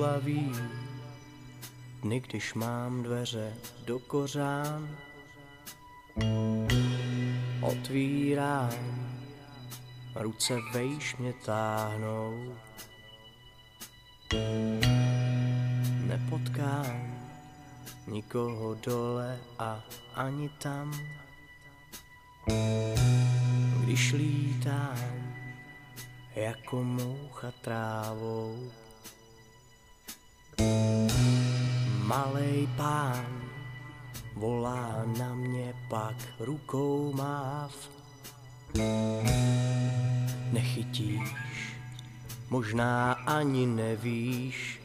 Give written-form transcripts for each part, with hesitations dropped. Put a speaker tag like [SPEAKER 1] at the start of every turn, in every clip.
[SPEAKER 1] úlaví. Dny, když mám dveře do kořán, otvírám, ruce vejš mě táhnou. Nepotkám nikoho dole a ani tam, když lítám jako moucha trávou. Malej pán volá na mě, pak rukou máv. Nechytíš, možná ani nevíš,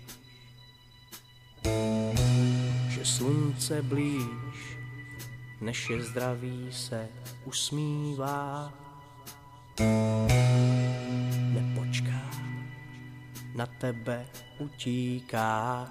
[SPEAKER 1] že slunce blíž, než je zdraví, se usmívá. Nepočká, na tebe utíká.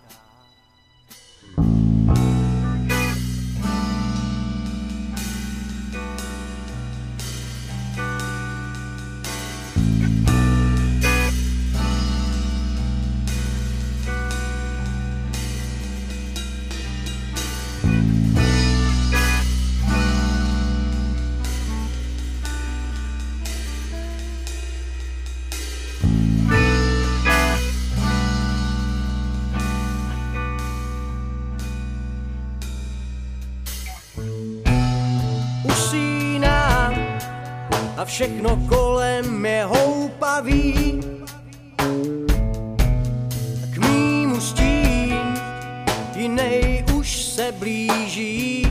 [SPEAKER 1] Usínám a všechno kolem je houpavý. K mýmu stín jinej už se blíží.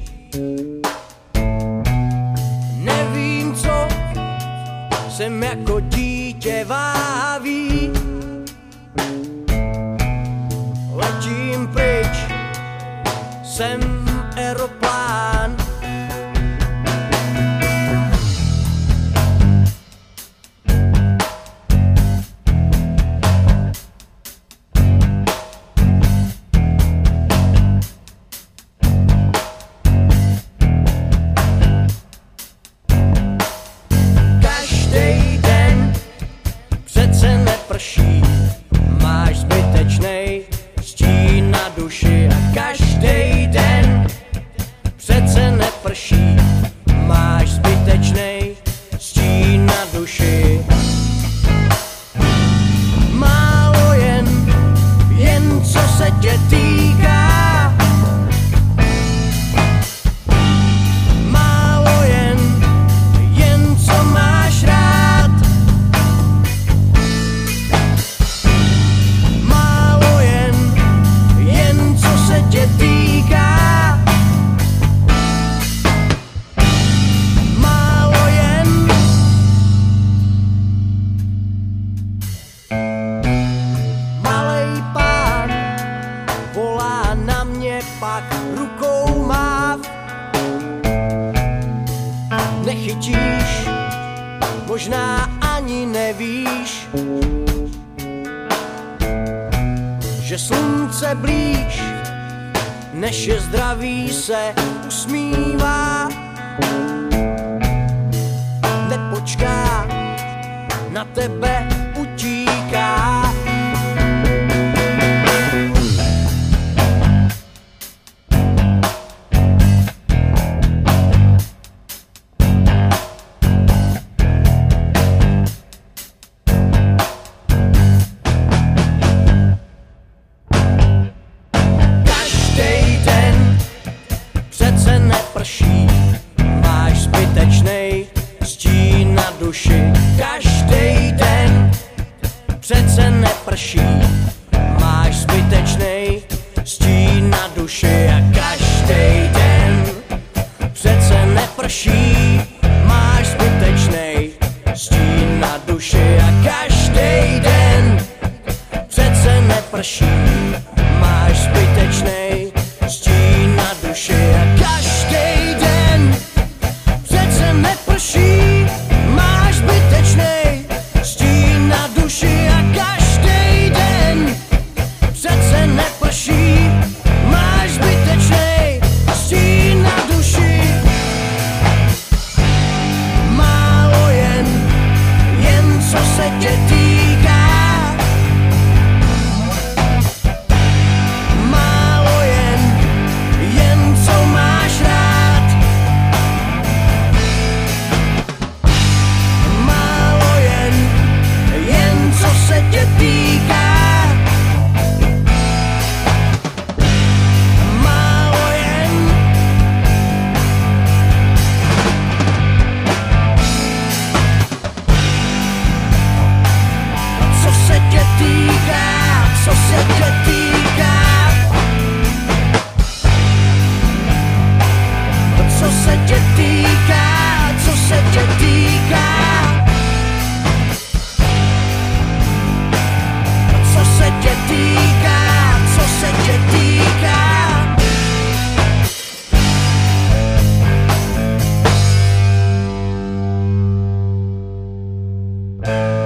[SPEAKER 1] Nevím co, jsem jako dítě váhavý. Letím pryč, jsem aeroplán. Každý den přece neprší, máš zbytečnej stín na duši. A každý den přece neprší, máš zbytečnej stín na duši. Málo jen co se tě týká. Málo jen co máš rád. Málo jen co se tě týká. Málo jen. Malej pán volá na mě, pak rukou máv. Nechytíš, možná ani nevíš, že slunce blíž, než je zdraví, se usmívá. Nepočká, na tebe utíká. Každý den přece neprší, máš zbytečnej stín na duši. Každý den přece neprší, máš zbytečnej stín na duši. A každý den přece neprší, máš zbytečnej stín na duši. A každý den přece neprší, máš zbytečnej stín na duši. A každý den přece neprší, máš zbytečnej stín na duši. A každý den přece neprší, máš zbytečnej den.